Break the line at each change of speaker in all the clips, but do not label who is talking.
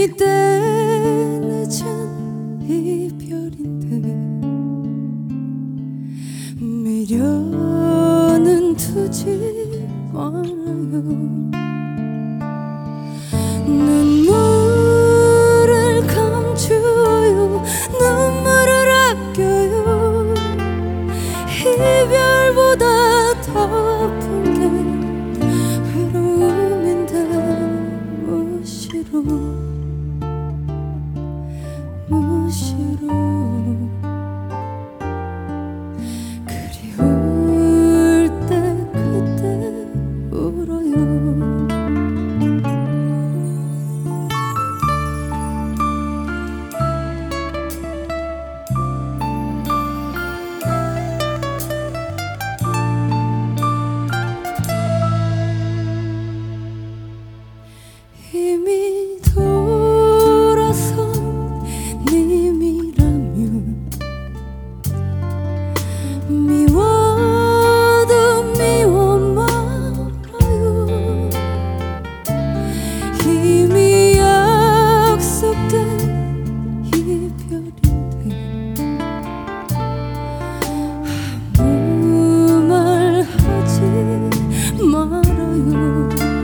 이때 늦은 이별인데 미련은 두지 말아요. 눈물을 감추어요. 눈물을 아껴요. 이별보다 더 아픈 게 외로움인데 무시로 그리울 때 그때 울어요. 이미 돌아선 님이라면 미워도 미워 말아요. 이미 약속된 이별인데 아무 말 하지 말아요.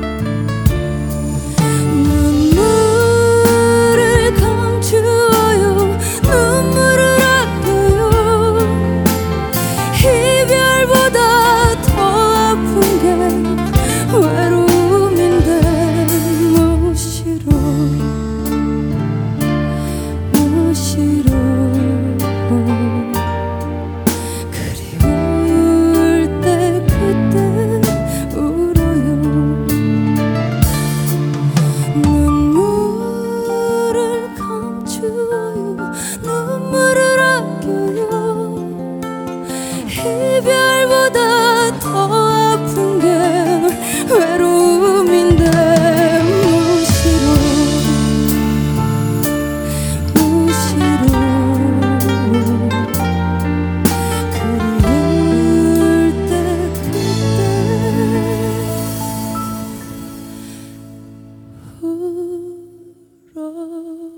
눈물을 아껴요. 이별보다 더 아픈 게 외로움인데 무시로 그리울 때 그때 울어.